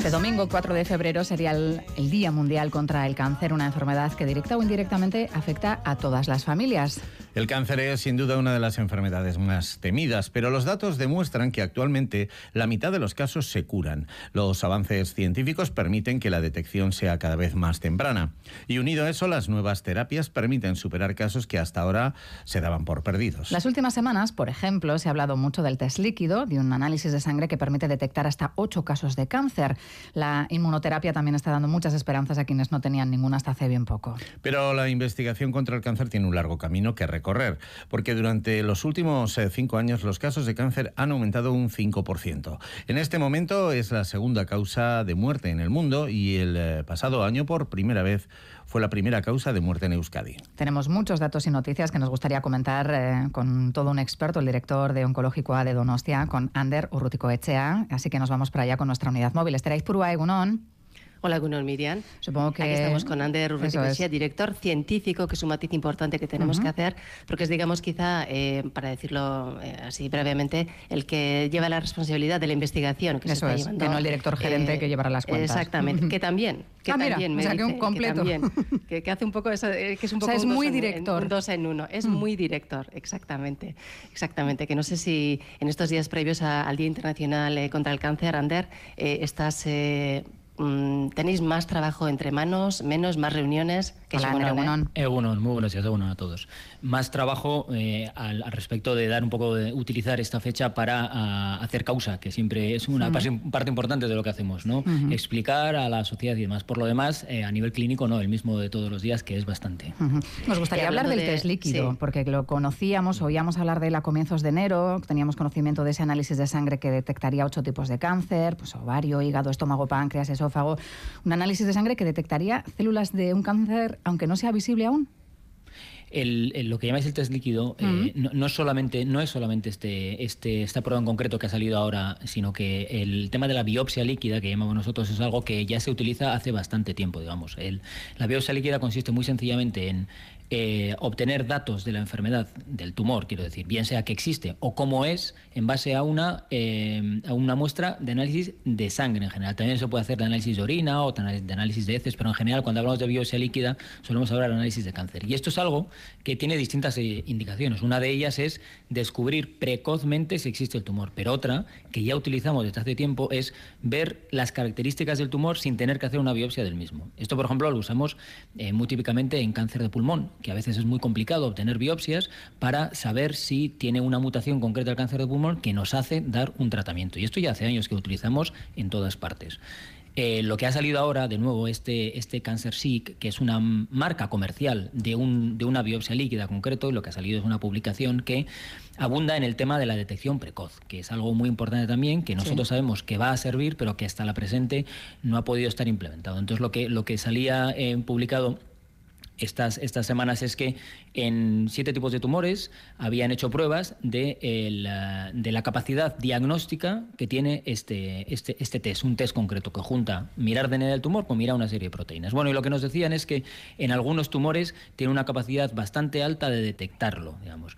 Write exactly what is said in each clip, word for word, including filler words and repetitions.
Este domingo, cuatro de febrero, sería el, el Día Mundial contra el Cáncer, una enfermedad que directa o indirectamente afecta a todas las familias. El cáncer es sin duda una de las enfermedades más temidas, pero los datos demuestran que actualmente la mitad de los casos se curan. Los avances científicos permiten que la detección sea cada vez más temprana. Y unido a eso, las nuevas terapias permiten superar casos que hasta ahora se daban por perdidos. Las últimas semanas, por ejemplo, se ha hablado mucho del test líquido, de un análisis de sangre que permite detectar hasta ocho casos de cáncer. La inmunoterapia también está dando muchas esperanzas a quienes no tenían ninguna hasta hace bien poco. Pero la investigación contra el cáncer tiene un largo camino que recorrer, porque durante los últimos eh, cinco años los casos de cáncer han aumentado un cinco por ciento. En este momento es la segunda causa de muerte en el mundo y el eh, pasado año por primera vez fue la primera causa de muerte en Euskadi. Tenemos muchos datos y noticias que nos gustaría comentar eh, con todo un experto, el director de Onkologikoa de Donostia, con Ander Urrutikoetxea. Así que nos vamos para allá con nuestra unidad móvil. Esther Aizpurua, egunon. Hola, Egunon, Miriam. Supongo que... Aquí estamos con Ander Urrutikoetxea, es. director científico, que es un matiz importante que tenemos uh-huh. que hacer, porque es, digamos, quizá, eh, para decirlo eh, así brevemente, el que lleva la responsabilidad de la investigación. Que Eso se está es, llevando, que no el director gerente eh, que llevará las cuentas. Exactamente, que también, que ah, también mira, me o sea, dice, que un completo. Que, también, que, que hace un poco eso, que es un poco o sea, es un, muy dos director. En, un dos en uno, es mm. muy director, exactamente, exactamente, que no sé si en estos días previos a, al Día Internacional eh, contra el Cáncer, Ander, eh, estás... Eh, ¿tenéis más trabajo entre manos, menos, más reuniones? Que Hola, Ander, Egunon. Eh, Egunon, muy buenos días, Egunon a todos. Más trabajo eh, al, al respecto de dar un poco de utilizar esta fecha para a, hacer causa, que siempre es una uh-huh. parte importante de lo que hacemos, ¿no? Uh-huh. Explicar a la sociedad y demás. Por lo demás, eh, a nivel clínico, no, el mismo de todos los días, que es bastante. Uh-huh. Nos gustaría eh, hablar del de... test líquido, sí. porque lo conocíamos, oíamos hablar de él a comienzos de enero, teníamos conocimiento de ese análisis de sangre que detectaría ocho tipos de cáncer, pues ovario, hígado, estómago, páncreas, esófago. Un análisis de sangre que detectaría células de un cáncer, aunque no sea visible aún. El, el, lo que llamáis el test líquido uh-huh. eh, no, no, solamente, no es solamente este, este, esta prueba en concreto que ha salido ahora, sino que el tema de la biopsia líquida, que llamamos nosotros, es algo que ya se utiliza hace bastante tiempo, digamos. El, la biopsia líquida consiste muy sencillamente en eh, obtener datos de la enfermedad, del tumor, quiero decir, bien sea que existe o cómo es, en base a una, eh, a una muestra de análisis de sangre en general. También se puede hacer de análisis de orina o de análisis de heces, pero en general cuando hablamos de biopsia líquida solemos hablar de análisis de cáncer. Y esto es algo que tiene distintas eh, indicaciones. Una de ellas es descubrir precozmente si existe el tumor, pero otra, que ya utilizamos desde hace tiempo, es ver las características del tumor sin tener que hacer una biopsia del mismo. Esto, por ejemplo, lo usamos eh, muy típicamente en cáncer de pulmón, que a veces es muy complicado obtener biopsias para saber si tiene una mutación concreta del cáncer de pulmón que nos hace dar un tratamiento. Y esto ya hace años que lo utilizamos en todas partes. Eh, lo que ha salido ahora, de nuevo, este, este CancerSeek, que es una marca comercial de, un, de una biopsia líquida concreto, y lo que ha salido es una publicación que abunda en el tema de la detección precoz, que es algo muy importante también, que nosotros sí. sabemos que va a servir, pero que hasta la presente no ha podido estar implementado. Entonces, lo que, lo que salía eh, publicado Estas, estas semanas es que en siete tipos de tumores habían hecho pruebas de, el, de la capacidad diagnóstica que tiene este, este, este test, un test concreto que junta mirar D N A del tumor con mirar una serie de proteínas. Bueno, y lo que nos decían es que en algunos tumores tiene una capacidad bastante alta de detectarlo, digamos.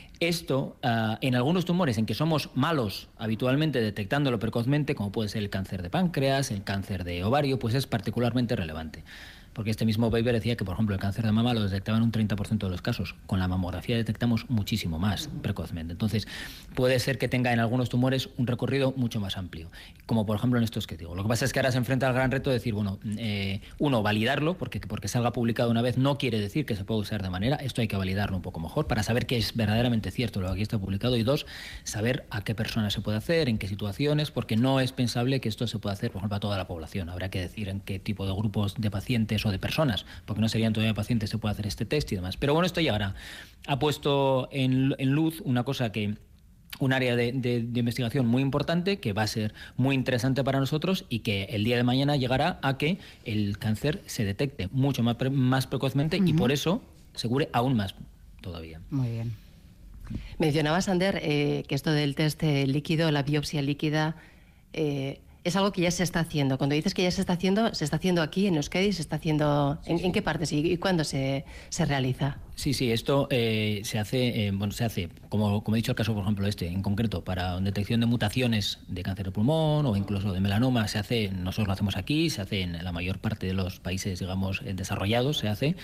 Esto, uh, en algunos tumores en que somos malos habitualmente detectándolo precozmente, como puede ser el cáncer de páncreas, el cáncer de ovario, pues es particularmente relevante. Porque este mismo paper decía que, por ejemplo, el cáncer de mama lo detectaban en un treinta por ciento de los casos. Con la mamografía detectamos muchísimo más precozmente. Entonces, puede ser que tenga en algunos tumores un recorrido mucho más amplio, como por ejemplo en estos que digo. Lo que pasa es que ahora se enfrenta al gran reto de decir, bueno, eh, uno, validarlo, porque, porque salga publicado una vez no quiere decir que se pueda usar de manera, esto hay que validarlo un poco mejor para saber que es verdaderamente cierto lo que aquí está publicado, y dos, saber a qué personas se puede hacer, en qué situaciones, porque no es pensable que esto se pueda hacer, por ejemplo, a toda la población. Habrá que decir en qué tipo de grupos de pacientes o de personas, porque no serían todavía pacientes, se puede hacer este test y demás. Pero bueno, esto llegará. Ha puesto en, en luz una cosa que un área de, de, de investigación muy importante, que va a ser muy interesante para nosotros y que el día de mañana llegará a que el cáncer se detecte mucho más, pre, más precozmente uh-huh. y por eso se cure aún más todavía. Muy bien. Mencionabas, Ander, eh, que esto del test líquido, la biopsia líquida, eh, es algo que ya se está haciendo. Cuando dices que ya se está haciendo, ¿se está haciendo aquí en Euskadi? ¿Se está haciendo en, en qué partes y, y cuándo se, se realiza? Sí, sí, esto eh, se hace, eh, bueno, se hace, como, como he dicho el caso, por ejemplo, este, en concreto, para detección de mutaciones de cáncer de pulmón o incluso de melanoma, se hace, nosotros lo hacemos aquí, se hace en la mayor parte de los países, digamos, desarrollados, se hace.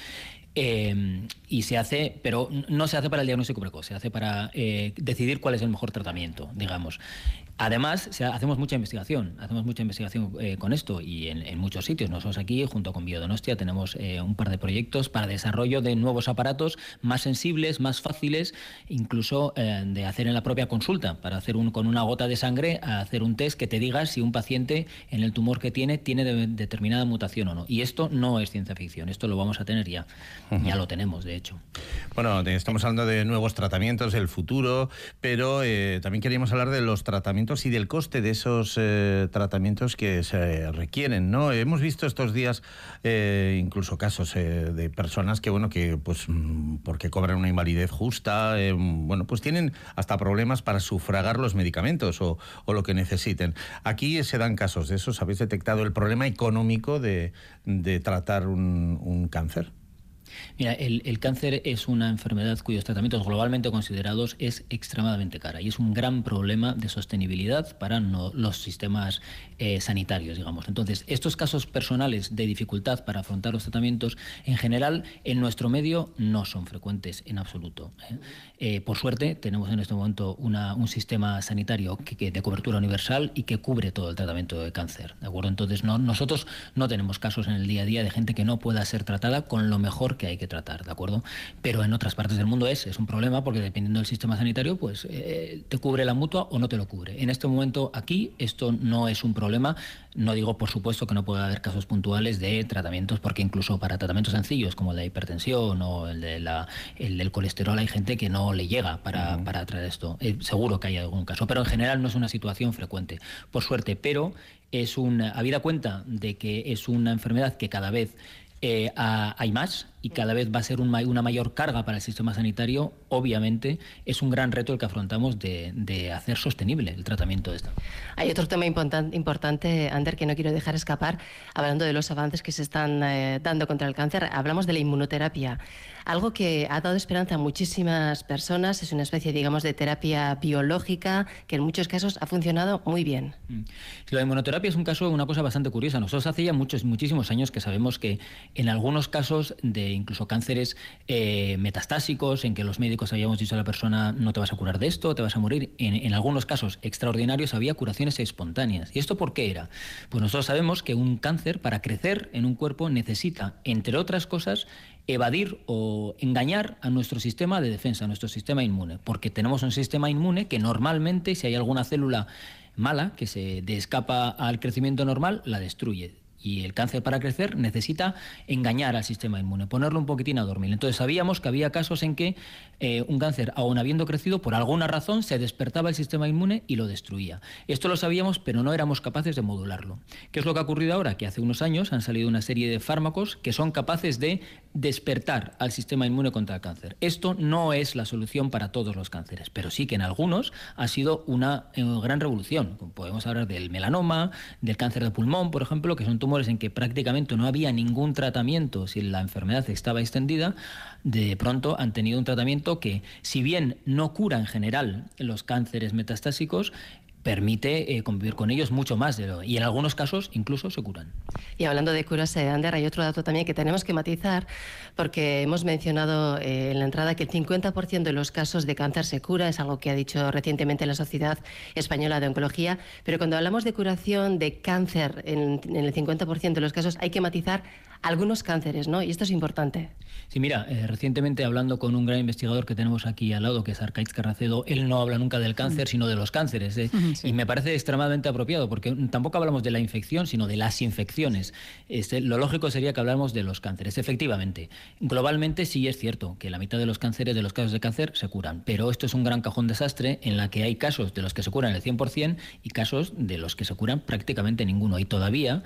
Eh, y se hace, pero no se hace para el diagnóstico precoz, se hace para eh, decidir cuál es el mejor tratamiento, digamos. Además, se ha, hacemos mucha investigación, hacemos mucha investigación eh, con esto y en, en muchos sitios. Nosotros aquí, junto con Biodonostia, tenemos eh, un par de proyectos para desarrollo de nuevos aparatos más sensibles, más fáciles, incluso eh, de hacer en la propia consulta, para hacer un, con una gota de sangre, hacer un test que te diga si un paciente en el tumor que tiene tiene de, determinada mutación o no. Y esto no es ciencia ficción, esto lo vamos a tener ya. Uh-huh. Ya lo tenemos, de hecho. Bueno, estamos hablando de nuevos tratamientos, el futuro, pero eh, también queríamos hablar de los tratamientos y del coste de esos eh, tratamientos que se requieren, ¿no? Hemos visto estos días eh, incluso casos eh, de personas que, bueno, que pues porque cobran una invalidez justa, eh, bueno, pues tienen hasta problemas para sufragar los medicamentos o, o lo que necesiten. Aquí se dan casos de esos. ¿Habéis detectado el problema económico de, de tratar un, un cáncer? Mira, el, el cáncer es una enfermedad cuyos tratamientos globalmente considerados es extremadamente cara y es un gran problema de sostenibilidad para no, los sistemas eh, sanitarios, digamos. Entonces, estos casos personales de dificultad para afrontar los tratamientos, en general, en nuestro medio no son frecuentes en absoluto. ¿eh? Eh, por suerte, tenemos en este momento una, un sistema sanitario que, que de cobertura universal y que cubre todo el tratamiento de cáncer, ¿de acuerdo? Entonces, no, nosotros no tenemos casos en el día a día de gente que no pueda ser tratada con lo mejor que hay que tratar, ¿de acuerdo? Pero en otras partes del mundo es, es un problema porque dependiendo del sistema sanitario, pues eh, te cubre la mutua o no te lo cubre. En este momento aquí esto no es un problema. No digo, por supuesto, que no pueda haber casos puntuales de tratamientos, porque incluso para tratamientos sencillos como el de hipertensión o el, de la, el del colesterol hay gente que no le llega para, uh-huh. para traer esto. Eh, seguro que hay algún caso, pero en general no es una situación frecuente, por suerte. Pero es una, habida cuenta de que es una enfermedad que cada vez Eh, a, hay más y cada vez va a ser un, una mayor carga para el sistema sanitario, obviamente es un gran reto el que afrontamos de, de hacer sostenible el tratamiento de esto. Hay otro tema important, importante, Ander, que no quiero dejar escapar, hablando de los avances que se están eh, dando contra el cáncer. Hablamos de la inmunoterapia, algo que ha dado esperanza a muchísimas personas. Es una especie, digamos, de terapia biológica que en muchos casos ha funcionado muy bien. La inmunoterapia es un caso, una cosa bastante curiosa. Nosotros hace ya muchos, muchísimos años que sabemos que en algunos casos de incluso cánceres eh, metastásicos, en que los médicos habíamos dicho a la persona no te vas a curar de esto, te vas a morir, en, en algunos casos extraordinarios había curaciones espontáneas. ¿Y esto por qué era? Pues nosotros sabemos que un cáncer, para crecer en un cuerpo, necesita, entre otras cosas, evadir o engañar a nuestro sistema de defensa, a nuestro sistema inmune, porque tenemos un sistema inmune que normalmente, si hay alguna célula mala que se escapa al crecimiento normal, la destruye. Y el cáncer, para crecer, necesita engañar al sistema inmune, ponerlo un poquitín a dormir. Entonces sabíamos que había casos en que eh, un cáncer, aun habiendo crecido, por alguna razón se despertaba el sistema inmune y lo destruía. Esto lo sabíamos, pero no éramos capaces de modularlo. ¿Qué es lo que ha ocurrido ahora? Que hace unos años han salido una serie de fármacos que son capaces de despertar al sistema inmune contra el cáncer. Esto no es la solución para todos los cánceres, pero sí que en algunos ha sido una eh, gran revolución. Podemos hablar del melanoma, del cáncer de pulmón, por ejemplo, que son tumores en que prácticamente no había ningún tratamiento si la enfermedad estaba extendida. De pronto han tenido un tratamiento que, si bien no cura en general los cánceres metastásicos, permite eh, convivir con ellos mucho más de lo, y en algunos casos incluso se curan. Y hablando de curas, eh, Ander, hay otro dato también que tenemos que matizar, porque hemos mencionado eh, en la entrada que el cincuenta por ciento de los casos de cáncer se cura, es algo que ha dicho recientemente la Sociedad Española de Oncología, pero cuando hablamos de curación de cáncer en, en el cincuenta por ciento de los casos hay que matizar algunos cánceres, ¿no? Y esto es importante. Sí, mira, eh, recientemente hablando con un gran investigador que tenemos aquí al lado, que es Arkaitz Carracedo, él no habla nunca del cáncer, sino de los cánceres. ¿eh? Sí. Y me parece extremadamente apropiado, porque tampoco hablamos de la infección, sino de las infecciones. Este, lo lógico sería que habláramos de los cánceres. Efectivamente, globalmente sí es cierto que la mitad de los cánceres, de los casos de cáncer, se curan, pero esto es un gran cajón desastre en la que hay casos de los que se curan el cien por ciento y casos de los que se curan prácticamente ninguno. Y todavía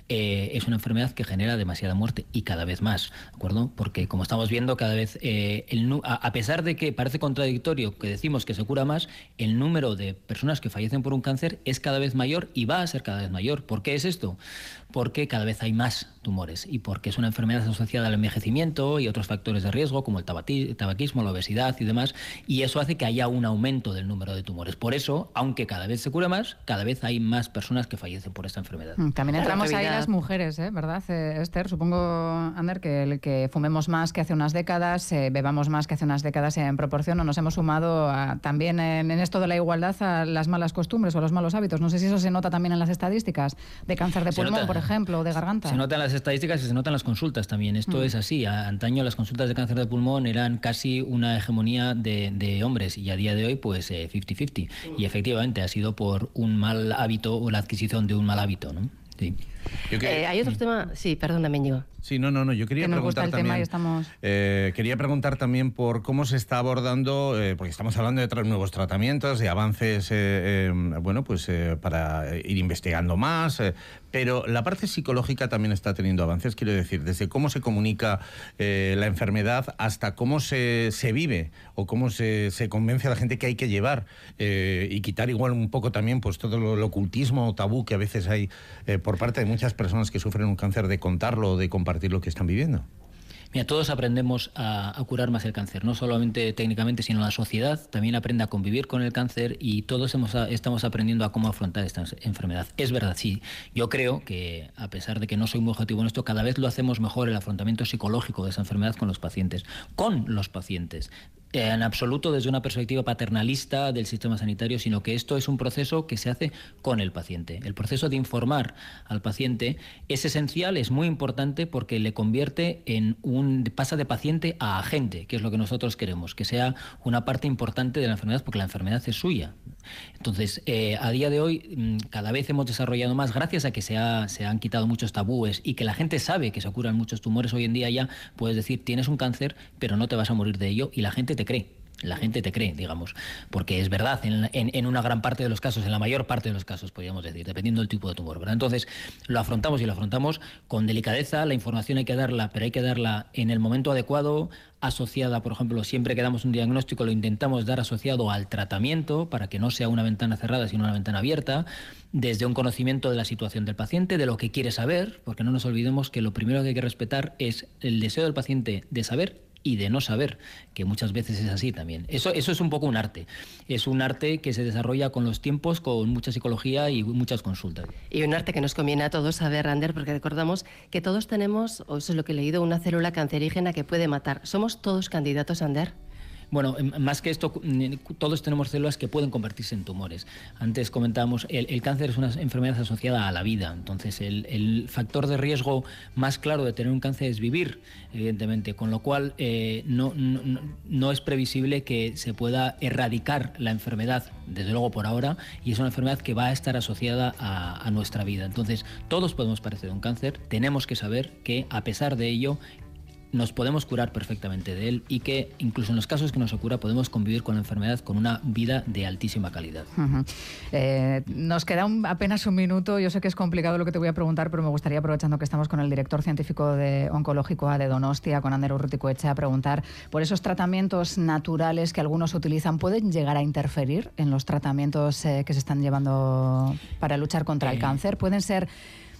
eh, es una enfermedad que genera demasiada muerte y cada vez más, ¿de acuerdo? Porque como estamos viendo cada vez, eh, el, a, a pesar de que parece contradictorio que decimos que se cura más, el número de personas que fallecen por un cáncer es cada vez mayor y va a ser cada vez mayor. ¿Por qué es esto? Porque cada vez hay más tumores y porque es una enfermedad asociada al envejecimiento y otros factores de riesgo como el tabaquismo, la obesidad y demás, y eso hace que haya un aumento del número de tumores. Por eso, aunque cada vez se cura más, cada vez hay más personas que fallecen por esta enfermedad. También entramos ahí las mujeres, ¿eh? ¿Verdad, Esther? Supongo, Ander, que el que fumemos más que hace unas décadas, eh, bebamos más que hace unas décadas en proporción, o nos hemos sumado a, también en, en esto de la igualdad a las malas costumbres o los malos hábitos. No sé si eso se nota también en las estadísticas de cáncer de pulmón, por ejemplo, o de garganta. Se nota en las estadísticas y se nota en las consultas también. Esto mm. es así. A, antaño las consultas de cáncer de pulmón eran casi una hegemonía de, de hombres y a día de hoy pues cincuenta cincuenta. Y efectivamente ha sido por un mal hábito o la adquisición de un mal hábito, ¿no? Sí. Yo que... eh, hay otro tema... Sí, perdóname, Íñigo. Sí, no, no, no. Yo quería que nos preguntar gusta el también... Tema y estamos... eh, quería preguntar también por cómo se está abordando, eh, porque estamos hablando de nuevos tratamientos, de avances, eh, eh, bueno, pues eh, para ir investigando más, eh, pero la parte psicológica también está teniendo avances, quiero decir, desde cómo se comunica eh, la enfermedad hasta cómo se, se vive o cómo se, se convence a la gente que hay que llevar eh, y quitar igual un poco también pues todo lo, el ocultismo o tabú que a veces hay eh, por parte de muchas personas que sufren un cáncer, de contarlo, de compartir lo que están viviendo. Mira, todos aprendemos a, a curar más el cáncer, no solamente técnicamente, sino la sociedad también aprende a convivir con el cáncer y todos hemos, estamos aprendiendo a cómo afrontar esta enfermedad. Es verdad, sí. Yo creo que, a pesar de que no soy muy objetivo en esto, cada vez lo hacemos mejor el afrontamiento psicológico de esa enfermedad con los pacientes, con los pacientes. En absoluto desde una perspectiva paternalista del sistema sanitario, sino que esto es un proceso que se hace con el paciente. El proceso de informar al paciente es esencial, es muy importante porque le convierte en un... pasa de paciente a agente, que es lo que nosotros queremos, que sea una parte importante de la enfermedad porque la enfermedad es suya. Entonces, eh, a día de hoy cada vez hemos desarrollado más, gracias a que se, ha, se han quitado muchos tabúes y que la gente sabe que se curan muchos tumores. Hoy en día ya puedes decir, tienes un cáncer, pero no te vas a morir de ello y la gente te cree. La gente te cree, digamos, porque es verdad en, en, en una gran parte de los casos, en la mayor parte de los casos, podríamos decir, dependiendo del tipo de tumor, ¿verdad? Entonces, lo afrontamos y lo afrontamos con delicadeza, la información hay que darla, pero hay que darla en el momento adecuado, asociada, por ejemplo, siempre que damos un diagnóstico, lo intentamos dar asociado al tratamiento, para que no sea una ventana cerrada, sino una ventana abierta, desde un conocimiento de la situación del paciente, de lo que quiere saber, porque no nos olvidemos que lo primero que hay que respetar es el deseo del paciente de saber y de no saber, que muchas veces es así también. Eso, eso es un poco un arte. Es un arte que se desarrolla con los tiempos, con mucha psicología y muchas consultas. Y un arte que nos conviene a todos saber, Ander, porque recordamos que todos tenemos, o eso es lo que he leído, una célula cancerígena que puede matar. ¿Somos todos candidatos, Ander? Bueno, más que esto, todos tenemos células que pueden convertirse en tumores. Antes comentábamos, el, el cáncer es una enfermedad asociada a la vida. Entonces, el, el factor de riesgo más claro de tener un cáncer es vivir, evidentemente, con lo cual eh, no, no, no es previsible que se pueda erradicar la enfermedad, desde luego por ahora, y es una enfermedad que va a estar asociada a, a nuestra vida. Entonces, todos podemos padecer un cáncer, tenemos que saber que, a pesar de ello, nos podemos curar perfectamente de él y que incluso en los casos que no se cura podemos convivir con la enfermedad con una vida de altísima calidad. Uh-huh. eh, nos queda un, apenas un minuto. Yo sé que es complicado lo que te voy a preguntar, pero me gustaría, aprovechando que estamos con el director científico de Oncológico A de Donostia, con Ander Urrutikoetxea, preguntar por esos tratamientos naturales que algunos utilizan. ¿Pueden llegar a interferir en los tratamientos eh, que se están llevando para luchar contra eh... el cáncer? ¿Pueden ser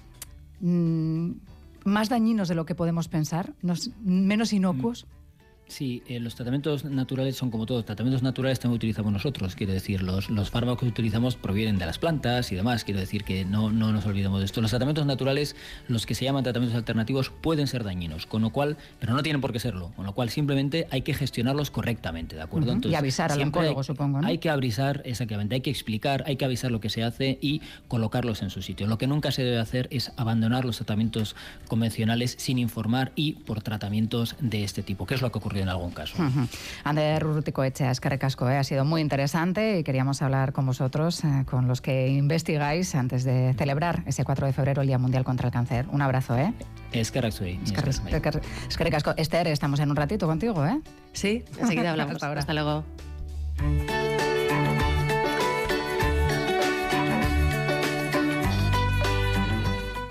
mmm, más dañinos de lo que podemos pensar, nos, menos inocuos? Sí, eh, los tratamientos naturales son como todos. Tratamientos naturales también utilizamos nosotros. Quiero decir, los, los fármacos que utilizamos provienen de las plantas y demás. Quiero decir que no, no nos olvidemos de esto. Los tratamientos naturales, los que se llaman tratamientos alternativos, pueden ser dañinos, con lo cual, pero no tienen por qué serlo. Con lo cual, simplemente hay que gestionarlos correctamente, ¿de acuerdo? Uh-huh. Entonces, y avisar al oncólogo, hay, supongo, ¿no? Hay que avisar, exactamente. Hay que explicar, hay que avisar lo que se hace y colocarlos en su sitio. Lo que nunca se debe hacer es abandonar los tratamientos convencionales sin informar y por tratamientos de este tipo, que es lo que ocurrió en algún caso. Uh-huh. Ander Urrutikoetxea, eskerrik asko, ¿eh? Ha sido muy interesante y queríamos hablar con vosotros, eh, con los que investigáis, antes de celebrar ese cuatro de febrero, el Día Mundial contra el Cáncer. Un abrazo, ¿eh? Eskerrik asko. Eskerrik asko. Esther, estamos en un ratito contigo, ¿eh? Sí, enseguida hablamos. Hasta ahora. Hasta luego.